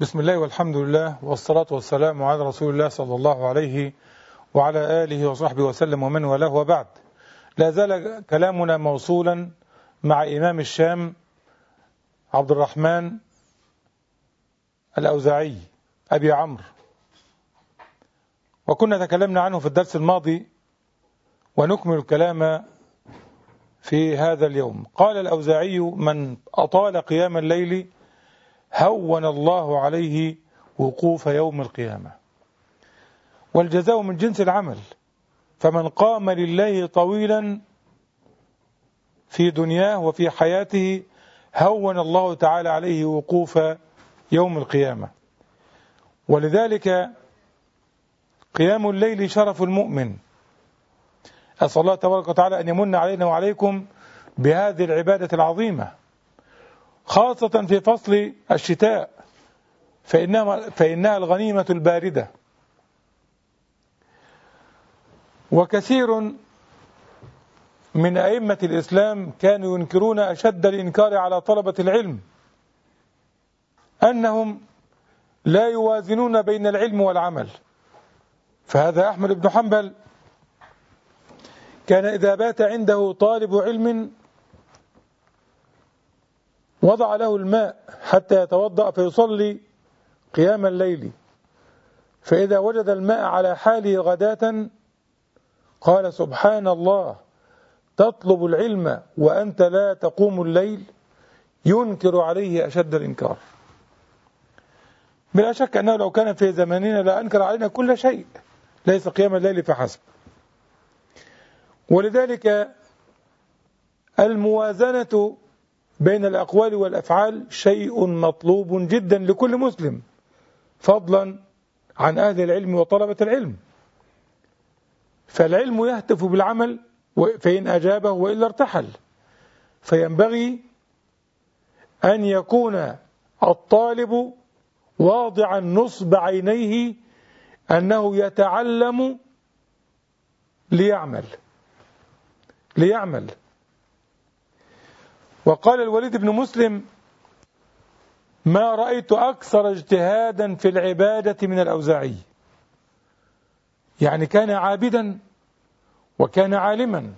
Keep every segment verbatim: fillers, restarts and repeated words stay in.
بسم الله والحمد لله والصلاة والسلام على رسول الله صلى الله عليه وعلى آله وصحبه وسلم ومن والاه وبعد. لا زال كلامنا موصولا مع إمام الشام عبد الرحمن الأوزاعي أبي عمرو، وكنا تكلمنا عنه في الدرس الماضي ونكمل الكلام في هذا اليوم. قال الأوزاعي: من أطال قيام الليل هون الله عليه وقوف يوم القيامة، والجزاء من جنس العمل، فمن قام لله طويلا في دنياه وفي حياته هون الله تعالى عليه وقوف يوم القيامة. ولذلك قيام الليل شرف المؤمن. أسأل الله تبارك وتعالى أن يمن علينا وعليكم بهذه العبادة العظيمة، خاصة في فصل الشتاء، فإنها, فإنها الغنيمة الباردة. وكثير من أئمة الإسلام كانوا ينكرون أشد الإنكار على طلبة العلم أنهم لا يوازنون بين العلم والعمل. فهذا أحمد بن حنبل كان إذا بات عنده طالب علم وضع له الماء حتى يتوضأ فيصلي قيام الليل، فإذا وجد الماء على حاله غداة قال: سبحان الله، تطلب العلم وأنت لا تقوم الليل؟ ينكر عليه أشد الإنكار. بلا شك أنه لو كان في زماننا لا أنكر علينا كل شيء، ليس قيام الليل فحسب. ولذلك الموازنة بين الأقوال والأفعال شيء مطلوب جدا لكل مسلم، فضلا عن أهل العلم وطلبة العلم. فالعلم يهتف بالعمل فإن أجابه وإلا ارتحل، فينبغي أن يكون الطالب واضعا نصب عينيه أنه يتعلم ليعمل ليعمل وقال الوليد بن مسلم: ما رأيت أكثر اجتهادا في العبادة من الأوزاعي. يعني كان عابدا وكان عالما،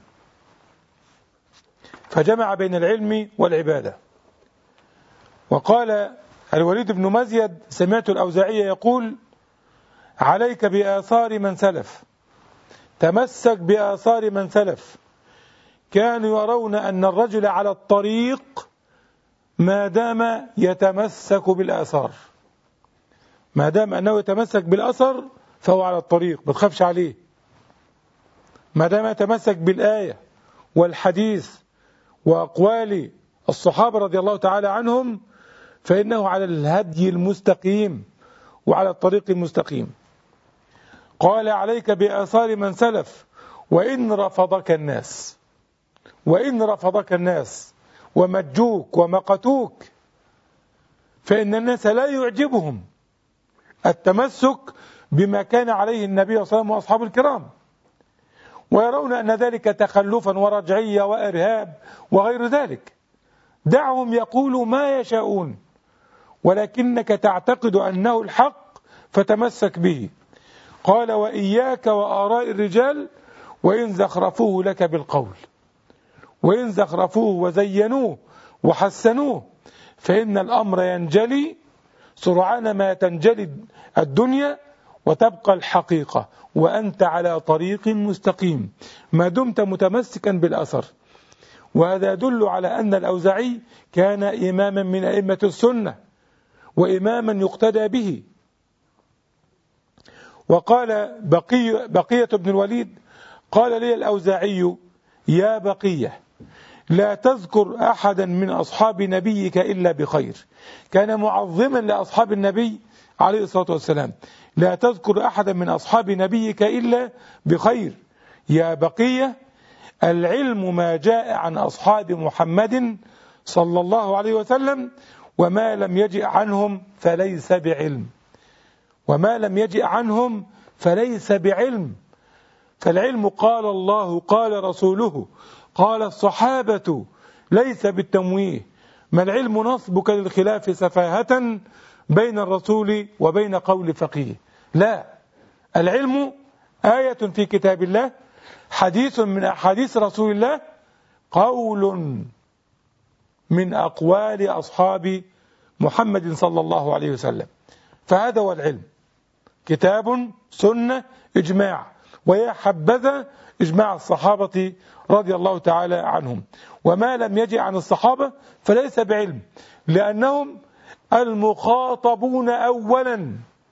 فجمع بين العلم والعبادة. وقال الوليد بن مزيد: سمعت الأوزاعي يقول: عليك بآثار من سلف، تمسك بآثار من سلف، كانوا يرون أن الرجل على الطريق ما دام يتمسك بالآثار، ما دام أنه يتمسك بالأثر فهو على الطريق، ما تخافش عليه. ما دام يتمسك بالآية والحديث وأقوال الصحابة رضي الله تعالى عنهم فإنه على الهدي المستقيم وعلى الطريق المستقيم. قال: عليك بآثار من سلف، وإن رفضك الناس وإن رفضك الناس ومجوك ومقتوك، فإن الناس لا يعجبهم التمسك بما كان عليه النبي صلى الله عليه وسلم وأصحابه الكرام، ويرون أن ذلك تخلفا ورجعية وإرهاب وغير ذلك. دعهم يقولوا ما يشاءون، ولكنك تعتقد أنه الحق فتمسك به. قال: وإياك وآراء الرجال وإن زخرفوه لك بالقول، وإن زخرفوه وزينوه وحسنوه، فإن الأمر ينجلي سرعان ما تنجلي الدنيا وتبقى الحقيقة، وأنت على طريق مستقيم ما دمت متمسكا بالأثر. وهذا يدل على أن الأوزاعي كان إماما من أئمة السنة وإماما يقتدى به. وقال بقية, بقية بن الوليد: قال لي الأوزاعي: يا بقية، لا تذكر أحدا من أصحاب نبيك إلا بخير. كان معظما لأصحاب النبي عليه الصلاة والسلام: لا تذكر أحدا من أصحاب نبيك إلا بخير. يا بقية، العلم ما جاء عن أصحاب محمد صلى الله عليه وسلم، وما لم يجئ عنهم فليس بعلم وما لم يجئ عنهم فليس بعلم. فالعلم قال الله قال رسوله قال الصحابة، ليس بالتمويه. ما العلم نصبك للخلاف سفاهة بين الرسول وبين قول فقيه. لا، العلم آية في كتاب الله، حديث من أحاديث رسول الله، قول من أقوال أصحاب محمد صلى الله عليه وسلم. فهذا هو العلم، كتاب سنة إجماع، ويا حبذا إجماع الصحابة رضي الله تعالى عنهم. وما لم يجي عن الصحابة فليس بعلم، لأنهم المخاطبون أولا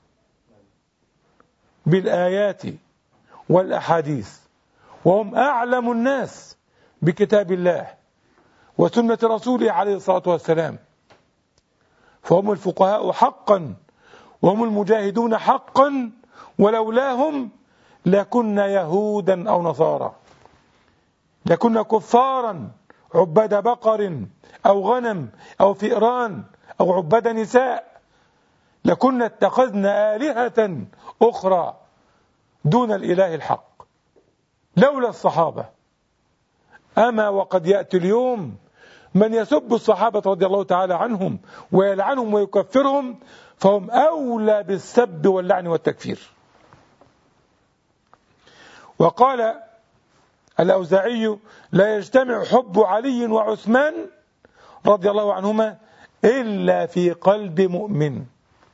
بالآيات والأحاديث، وهم أعلم الناس بكتاب الله وسنة رسوله عليه الصلاة والسلام، فهم الفقهاء حقا، وهم المجاهدون حقا، ولولاهم لكنا يهودا أو نصارى، لكنا كفارا عباد بقر أو غنم أو فئران أو عباد نساء، لكنا اتخذنا آلهة أخرى دون الإله الحق لولا الصحابة. أما وقد يأتي اليوم من يسب الصحابة رضي الله تعالى عنهم ويلعنهم ويكفرهم، فهم أولى بالسب واللعن والتكفير. وقال الأوزاعي: لا يجتمع حب علي وعثمان رضي الله عنهما إلا في قلب مؤمن.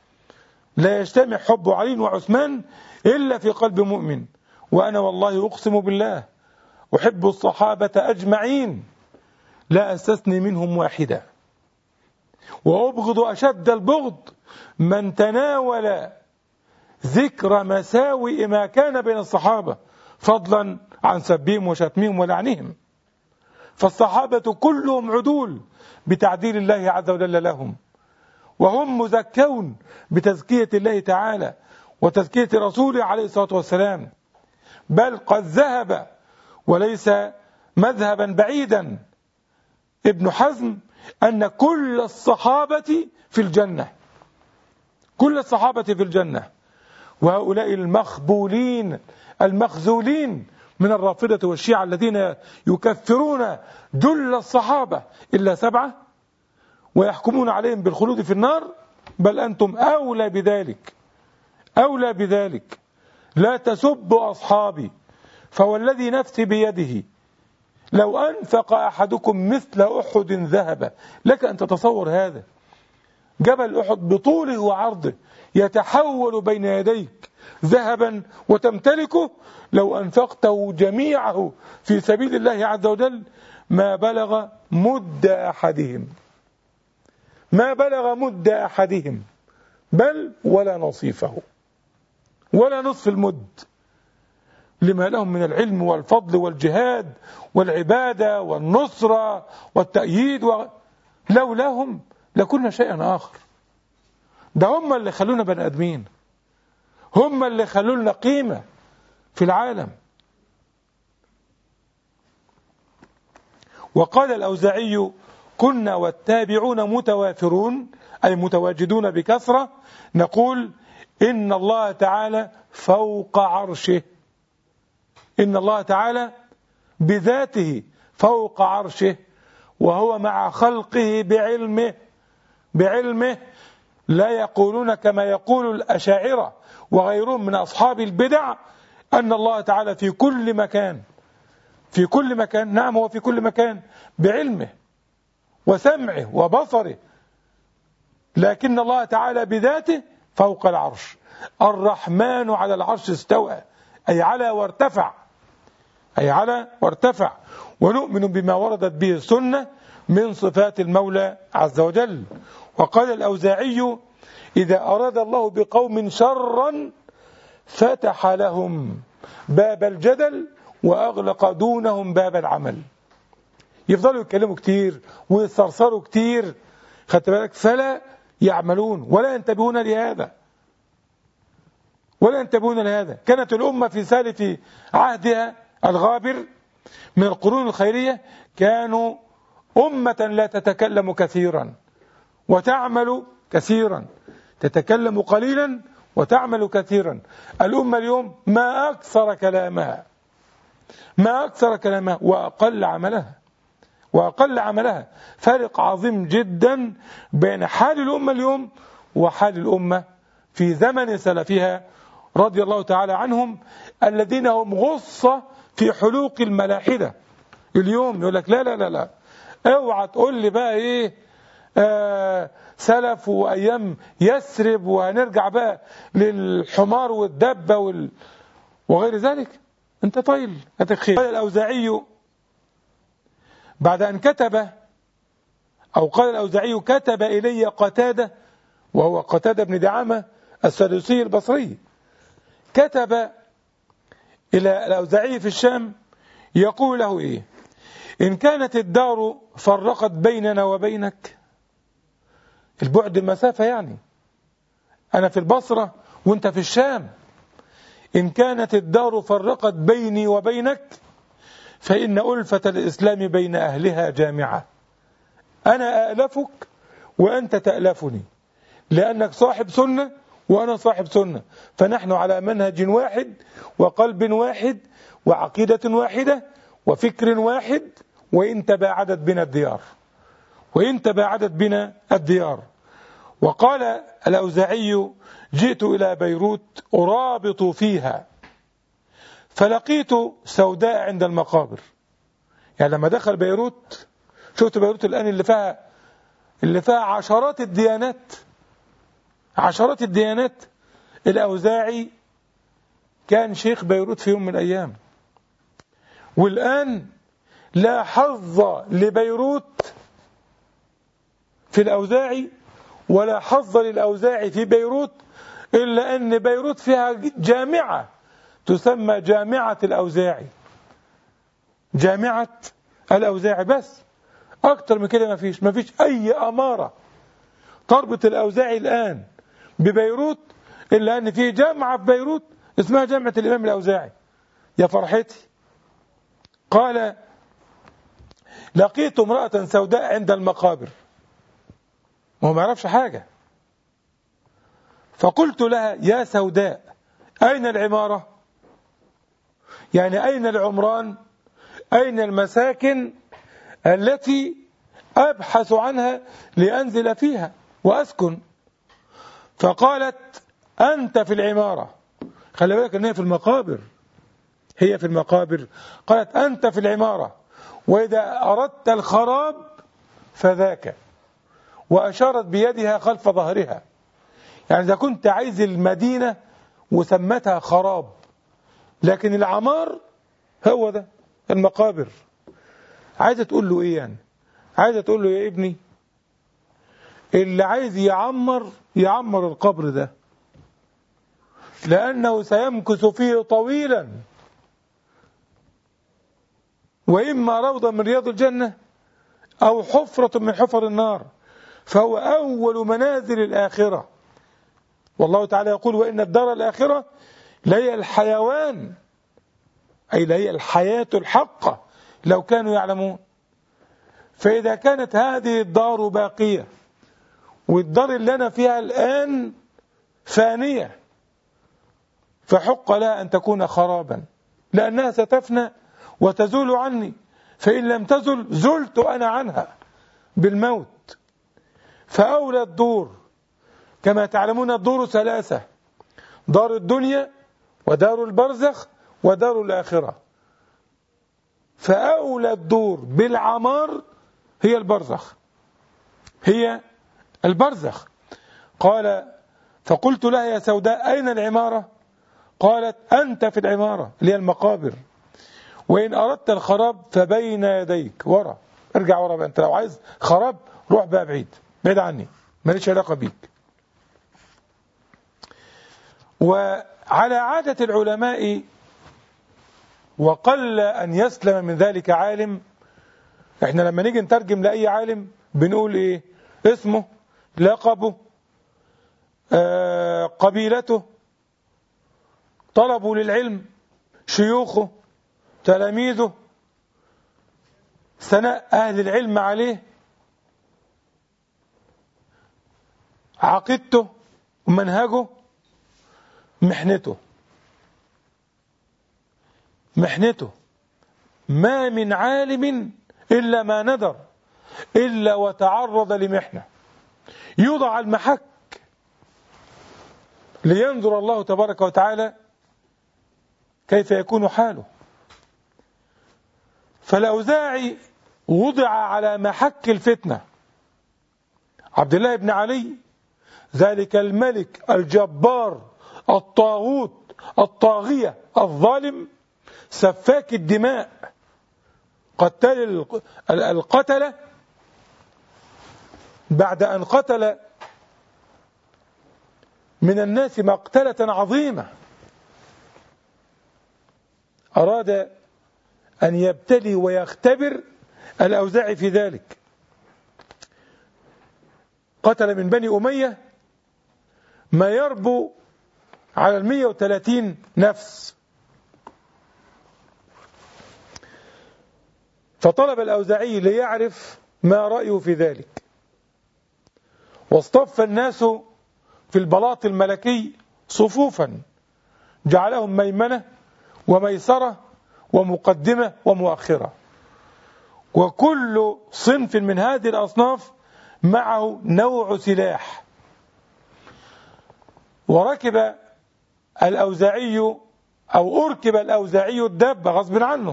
لا يجتمع حب علي وعثمان إلا في قلب مؤمن. وأنا والله أقسم بالله أحب الصحابة أجمعين لا أستثني منهم واحدة، وأبغض أشد البغض من تناول ذكر مساوئ ما كان بين الصحابة، فضلا عن سبهم وشتمهم ولعنهم. فالصحابة كلهم عدول بتعديل الله عز وجل لهم، وهم مزكون بتزكية الله تعالى وتزكية رسوله عليه الصلاة والسلام. بل قد ذهب، وليس مذهبا بعيدا، ابن حزم أن كل الصحابة في الجنة، كل الصحابة في الجنة. وهؤلاء المخبولين المخذولين من الرافضة والشيعة الذين يكفرون جل الصحابة إلا سبعة ويحكمون عليهم بالخلود في النار، بل أنتم أولى بذلك، أولى بذلك. لا تسبوا أصحابي، فوالذي نفسي بيده لو أنفق أحدكم مثل أحد ذهب. لك أن تتصور هذا، جبل أحد بطوله وعرضه يتحول بين يديك ذهبا وتمتلكه، لو أنفقته جميعه في سبيل الله عز وجل ما بلغ مد أحدهم، ما بلغ مد أحدهم، بل ولا نصيفه، ولا نصف المد، لما لهم من العلم والفضل والجهاد والعبادة والنصرة والتأييد و... لولاهم لكنا شيئا آخر. ده هم اللي خلونا بني آدمين، هم اللي خلونا قيمة في العالم. وقال الأوزاعي: كنا والتابعون متوافرون، أي متواجدون بكثرة، نقول إن الله تعالى فوق عرشه، إن الله تعالى بذاته فوق عرشه، وهو مع خلقه بعلمه، بعلمه. لا يقولون كما يقول الأشاعرة وغيرهم من أصحاب البدع أن الله تعالى في كل مكان، في كل مكان. نعم، هو في كل مكان بعلمه وسمعه وبصره، لكن الله تعالى بذاته فوق العرش. الرحمن على العرش استوى، أي على وارتفع، أي على وارتفع. ونؤمن بما وردت به السنة من صفات المولى عز وجل. وقال الأوزاعي: إذا أراد الله بقوم شرا فتح لهم باب الجدل وأغلق دونهم باب العمل. يفضلوا يتكلموا كتير ويسترسلوا كتير، خدت بالك، فلا يعملون ولا ينتبهون لهذا، ولا ينتبهون لهذا. كانت الأمة في سالف عهدها الغابر من القرون الخيرية كانوا أمة لا تتكلم كثيرا وتعمل كثيرا، تتكلم قليلا وتعمل كثيرا. الأمة اليوم ما أكثر كلامها، ما أكثر كلامها وأقل عملها، وأقل عملها. فرق عظيم جدا بين حال الأمة اليوم وحال الأمة في زمن سلفها رضي الله تعالى عنهم، الذين هم غصة في حلوق الملاحدة. اليوم يقول لك لا لا لا لا، اوعى تقول لي بقى ايه آه سلف وأيام يسرب وهنرجع بقى للحمار والدبة وال... وغير ذلك. انت طيل هتخير. قال الأوزاعي بعد أن كتب، أو قال الأوزاعي كتب إلي قتادة، وهو قتادة بن دعامة السدوسي البصري، كتب إلى الأوزاعي في الشام يقول له إيه: إن كانت الدار فرقت بيننا وبينك، البعد المسافة يعني، أنا في البصرة وأنت في الشام، إن كانت الدار فرقت بيني وبينك فإن ألفة الإسلام بين أهلها جامعة، أنا أألفك وأنت تألفني، لأنك صاحب سنة وأنا صاحب سنة، فنحن على منهج واحد وقلب واحد وعقيدة واحدة وفكر واحد، وإن تباعدت بنا الديار وإن تباعدت بنا الديار. وقال الأوزاعي: جئت إلى بيروت أرابط فيها فلقيت سوداء عند المقابر. يعني لما دخل بيروت، شفت بيروت الآن اللي فيها اللي فيها عشرات الديانات، عشرات الديانات. الأوزاعي كان شيخ بيروت في يوم من الأيام، والآن لا حظ لبيروت في الأوزاعي ولا حظ للأوزاعي في بيروت، إلا أن بيروت فيها جامعة تسمى جامعة الأوزاعي، جامعة الأوزاعي. بس أكتر من كده ما فيش ما فيش أي أمارة تربط الأوزاعي الآن ببيروت، إلا أن في جامعة في بيروت اسمها جامعة الإمام الأوزاعي. يا فرحتي. قال: لقيت امرأة سوداء عند المقابر، وهو ما يعرفش حاجة، فقلت لها: يا سوداء، أين العمارة؟ يعني أين العمران؟ أين المساكن التي أبحث عنها لأنزل فيها وأسكن؟ فقالت: أنت في العمارة. خلي بالك أنها في المقابر، هي في المقابر. قالت: أنت في العمارة، وإذا أردت الخراب فذاك، وأشارت بيدها خلف ظهرها. يعني إذا كنت عايز المدينة وسمتها خراب، لكن العمار هو ده المقابر. عايزة تقول له إيه يعني؟ عايزة تقول له: يا ابني، اللي عايز يعمر يعمر القبر ده، لأنه سيمكث فيه طويلا، وإما روضة من رياض الجنة أو حفرة من حفر النار، فهو أول منازل الآخرة. والله تعالى يقول: وإن الدار الآخرة لهي الحيوان، أي لهي الحياة الحقة لو كانوا يعلمون. فإذا كانت هذه الدار باقية والدار اللي أنا فيها الآن فانية، فحق لها أن تكون خرابا، لأنها ستفنى وتزول عني، فإن لم تزل زلت أنا عنها بالموت. فأولى الدور، كما تعلمون الدور ثلاثة: دار الدنيا ودار البرزخ ودار الآخرة. فأولى الدور بالعمار هي البرزخ، هي البرزخ. قال: فقلت لها: يا سوداء، أين العمارة؟ قالت: أنت في العمارة اللي هي المقابر، وإن أردت الخراب فبين يديك، ورا، ارجع ورا بقى. أنت لو عايز خراب روح بقى بعيد، بعيد عني، ماليش علاقة بيك. وعلى عادة العلماء، وقل أن يسلم من ذلك عالم. احنا لما نيجي نترجم لأي عالم بنقول ايه؟ اسمه، لقبه، آه قبيلته، طلبه للعلم، شيوخه، تلاميذه، ثناء أهل العلم عليه، عقيدته ومنهجه، محنته. محنته. ما من عالم إلا ما ندر إلا وتعرض لمحنة. يوضع المحك لينظر الله تبارك وتعالى كيف يكون حاله. فالأوزاعي وضع على محك الفتنة. عبد الله بن علي ذلك الملك الجبار الطاغوت الطاغية الظالم سفاك الدماء قتل القتلة، بعد أن قتل من الناس مقتلة عظيمة أراد أن يبتلي ويختبر الأوزاعي في ذلك. قتل من بني أمية ما يربو على المية وثلاثين نفس. فطلب الأوزاعي ليعرف ما رأيه في ذلك، واصطف الناس في البلاط الملكي صفوفا، جعلهم ميمنة وميسرة ومقدمة ومؤخرة، وكل صنف من هذه الأصناف معه نوع سلاح. وركب الأوزاعي أو أركب الأوزاعي الدابة غصب عنه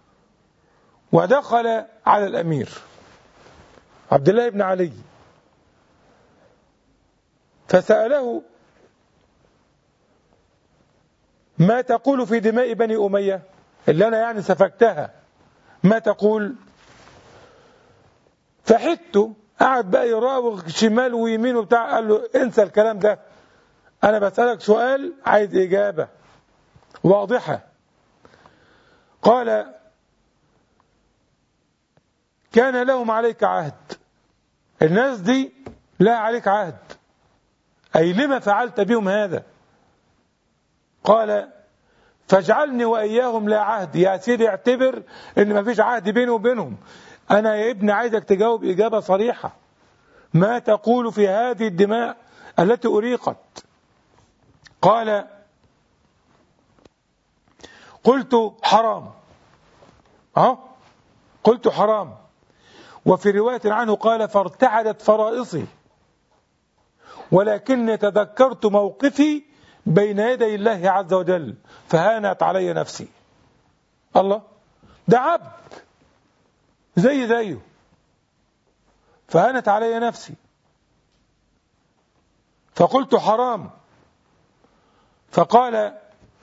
ودخل على الأمير عبد الله بن علي، فسأله: ما تقول في دماء بني أمية اللي أنا يعني سفكتها، ما تقول؟ فحدته، قعد بقى يراوغ شمال ويمين وبتاع. قال له: انسى الكلام ده، أنا بسألك سؤال عايز إجابة واضحة. قال: كان لهم عليك عهد، الناس دي لا عليك عهد، أي لما فعلت بهم هذا؟ قال: فاجعلني وإياهم لا عهد. يا سيدي اعتبر ان ما فيش عهد بيني وبينهم، أنا يا ابني عايزك تجاوب إجابة صريحة. ما تقول في هذه الدماء التي أريقت؟ قال: قلت حرام. أه؟ قلت حرام. وفي رواية عنه قال: فارتعدت فرائصي، ولكني تذكرت موقفي بين يدي الله عز وجل فهانت علي نفسي. الله، ده عبد زي زيه، فهانت علي نفسي فقلت حرام. فقال: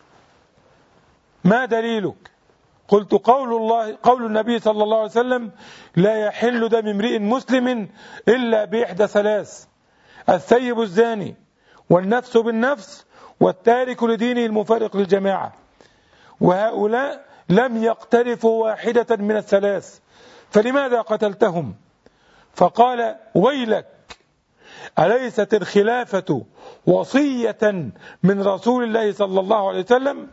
ما دليلك؟ قلت: قول الله قول النبي صلى الله عليه وسلم: لا يحل دم امرئ مسلم إلا بإحدى ثلاث: الثيب الزاني، والنفس بالنفس، والتارك لدينه المفارق للجماعة. وهؤلاء لم يقترفوا واحدة من الثلاث، فلماذا قتلتهم؟ فقال: ويلك، أليست الخلافة وصية من رسول الله صلى الله عليه وسلم؟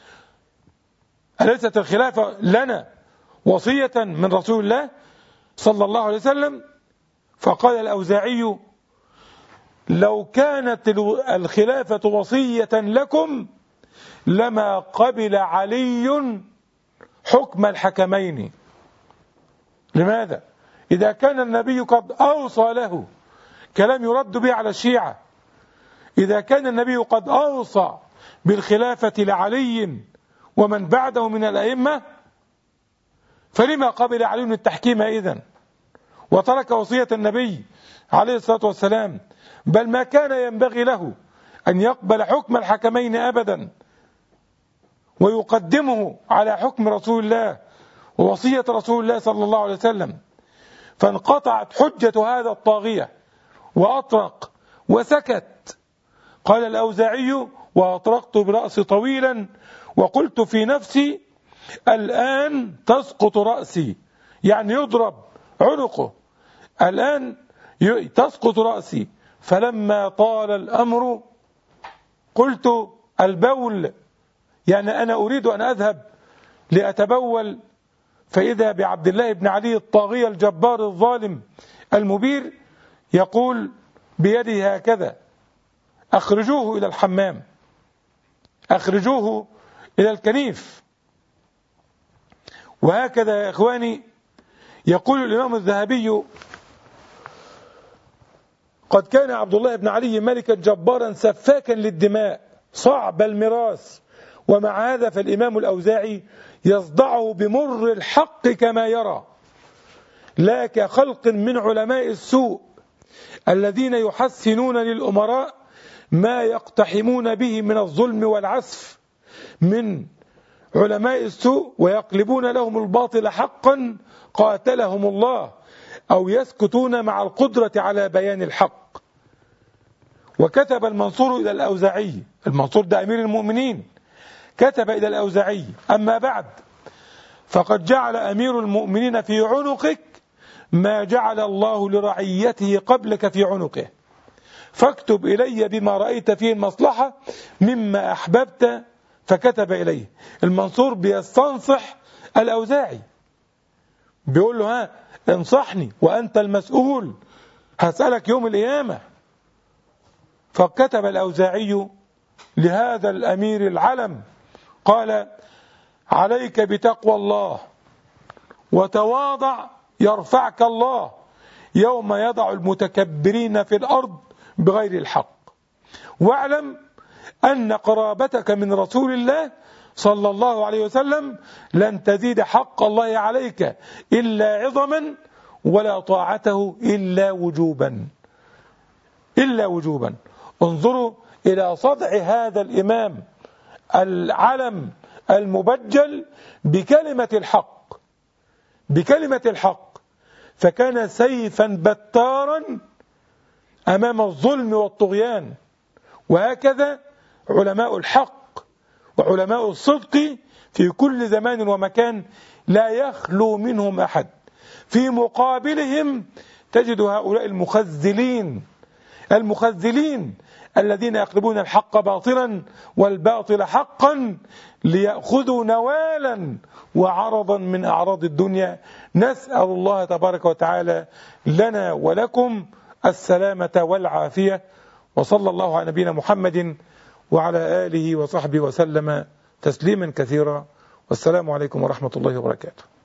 أليست الخلافة لنا وصية من رسول الله صلى الله عليه وسلم؟ فقال الأوزاعي: لو كانت الخلافة وصية لكم لما قبل علي حكم الحكمين. لماذا؟ إذا كان النبي قد أوصى له، كلام يرد به على الشيعة، إذا كان النبي قد أوصى بالخلافة لعلي ومن بعده من الأئمة، فلما قبل علي التحكيم إذن وترك وصية النبي عليه الصلاة والسلام؟ بل ما كان ينبغي له أن يقبل حكم الحكمين أبدا ويقدمه على حكم رسول الله ووصية رسول الله صلى الله عليه وسلم. فانقطعت حجة هذا الطاغية وأطرق وسكت. قال الأوزاعي: وأطرقت برأسي طويلا وقلت في نفسي: الآن تسقط رأسي، يعني يضرب عنقه، الآن تسقط رأسي. فلما طال الأمر قلت: البول، يعني أنا أريد أن أذهب لأتبول، فإذا بعبد الله بن علي الطاغية الجبار الظالم المبير يقول بيده هكذا: أخرجوه إلى الحمام، أخرجوه إلى الكنيف. وهكذا يا إخواني يقول الإمام الذهبي: قد كان عبد الله بن علي ملكا جبارا سفاكا للدماء صعب المراس، ومع هذا فالإمام الأوزاعي يصدعه بمر الحق كما يرى، لا كخلق من علماء السوء الذين يحسنون للأمراء ما يقتحمون به من الظلم والعسف من علماء السوء ويقلبون لهم الباطل حقا قاتلهم الله، أو يسكتون مع القدرة على بيان الحق. وكتب المنصور إلى الأوزاعي، المنصور ده أمير المؤمنين، كتب إلى الأوزاعي: أما بعد، فقد جعل أمير المؤمنين في عنقك ما جعل الله لرعيته قبلك في عنقه، فاكتب إلي بما رأيت فيه المصلحة مما أحببت. فكتب إليه. المنصور بيستنصح الأوزاعي، بيقول له: ها انصحني وأنت المسؤول، هسألك يوم القيامة. فكتب الأوزاعي لهذا الأمير العلم، قال: عليك بتقوى الله وتواضع يرفعك الله يوم يضع المتكبرين في الأرض بغير الحق، واعلم أن قرابتك من رسول الله صلى الله عليه وسلم لن تزيد حق الله عليك إلا عظما، ولا طاعته إلا وجوبا إلا وجوبا. انظروا إلى صدع هذا الإمام العلم المبجل بكلمة الحق بكلمة الحق فكان سيفا بتارا أمام الظلم والطغيان. وهكذا علماء الحق وعلماء الصدق في كل زمان ومكان لا يخلو منهم أحد. في مقابلهم تجد هؤلاء المخذلين المخذلين الذين يقلبون الحق باطلا والباطل حقا ليأخذوا نوالا وعرضا من أعراض الدنيا. نسأل الله تبارك وتعالى لنا ولكم السلامة والعافية، وصلى الله على نبينا محمد وعلى آله وصحبه وسلم تسليما كثيرا، والسلام عليكم ورحمة الله وبركاته.